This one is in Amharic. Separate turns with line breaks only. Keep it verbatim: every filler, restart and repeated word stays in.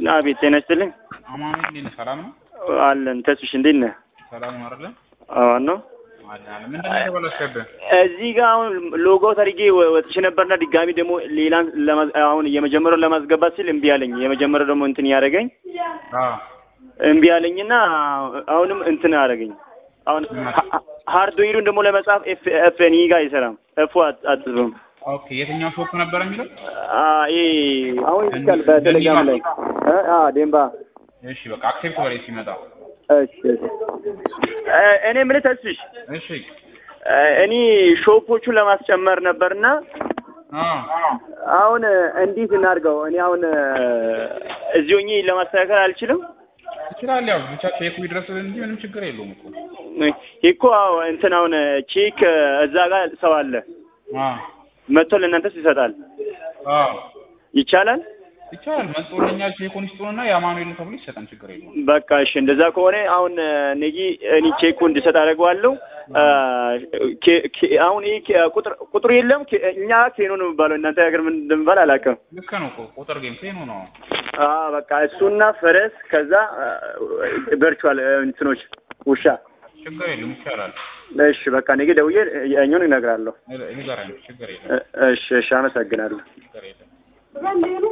አቤት ጤና ይስጥልኝ።
አማን እንዴት ነህ? ሰላም ነው
አለን። ተስፍሽ እንዴት ነህ?
ሰላም ነው አይደል?
አዎ ነው።
አላለ ምንድን ነው የተበላሸብህ?
እዚህ ጋር አሁን ሎጎ ታርጌ ወጥቼ ነበርና ድጋሚ ደግሞ ሌላን አሁን የመጀመሪያውን ለማስገባት ሲል እምቢ አለኝ። የመጀመሪያው ደግሞ እንትን ያደረገኝ
አዎ
እምቢ አለኝና አሁንም እንትን አደረገኝ። አሁን ሃርድዌሩን ደግሞ ለመጻፍ ኤፍ ኤፍ ኤን ጋር አይሰራም። ኤፍ አትጽፍም።
ኦኬ የትኛው ሾፕ ነበር የሚለው?
አዎ ይሄ አሁን ይልካል በቴሌግራም ላይ አ ዴምባ።
እሺ በቃ አክሴፕት በላይ ሲመጣ
እሺ እሺ እኔ ምን ተስፍሽ
እሺ
እኔ ሾፖቹን ለማስጨመር ነበርና
አዎ
አሁን እንዴት እናድርገው? እኔ አሁን እዚሁኝ ለማስተካከል አልችልም።
ይችላል ያው ብቻ ቼክ ይድረስልን እንጂ ምንም ችግር የለውም እኮ
እኮ እንትን አሁን ቼክ እዛ ጋር ሰው አለ
አዎ
መጥቶ ለእናንተስ ይሰጣል?
አዎ
ይቻላል
ይቻላል። መጥቶልኛ ቼኩን ይስጡና ያማኑኤል ተብሎ ይሰጣን ችግር የለውም።
በቃ እሺ እንደዛ ከሆነ አሁን ነጊ እኔ ቼኩን እንድሰጥ አደርገዋለሁ። አሁን ይሄ ቁጥር ቁጥር የለም እኛ ኬኖ ነው የሚባለው እናንተ ሀገር ምን እንደሚባል አላውቅም።
ልክ ነው እኮ ቁጥር ግን ኬኖ ነው።
አዎ በቃ እሱና ፈረስ ከዛ ቨርቹዋል እንትኖች ውሻ
ችግር የለም ይቻላል።
እሺ በቃ ነገ ደውዬ ያኛውን እነግራለሁ።
ይገራል ችግር የለም።
እሺ እሺ አመሰግናለሁ።
ችግር የለም።